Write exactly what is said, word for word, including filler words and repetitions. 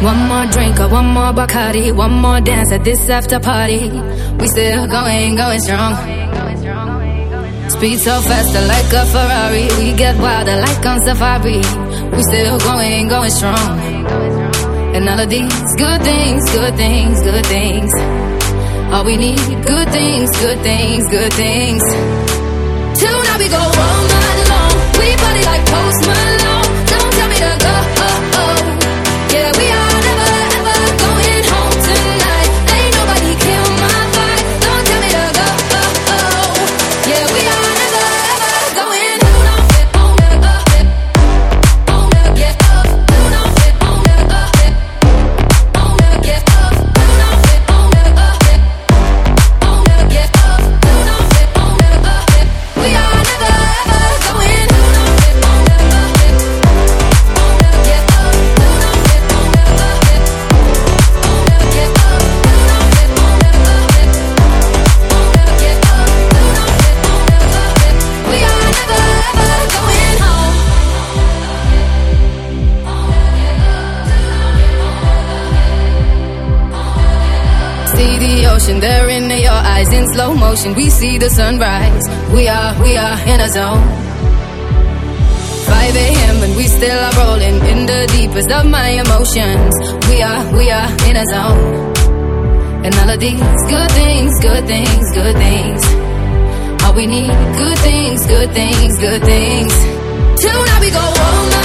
One more drink or one more Bacardi, one more dance at this after party. We still going, going strong. Speed so faster like a Ferrari. We get wilder like on safari. We still going, going strong. And all of these good things, good things, good things. All we need, good things, good things, good things. Till now we go all night long. We party like Post Malone. Don't tell me to go, oh, oh. Yeah, we are never, ever going home tonight. Ain't nobody kill my vibe. Don't tell me to go, oh, oh. Yeah, we are never, ever going home. On the up, on the get up. On the on the up, on the get up. On the up, on the get up. On the on the up. We are never, ever going home. On the up, on the get up. See the ocean there in your eyes in slow motion. We see the sunrise. We are, we are in a zone. five a m and we still are rolling in the deepest of my emotions. We are, we are in a zone. And all of these good things, good things, good things. All we need, good things, good things, good things. Till now we go all night.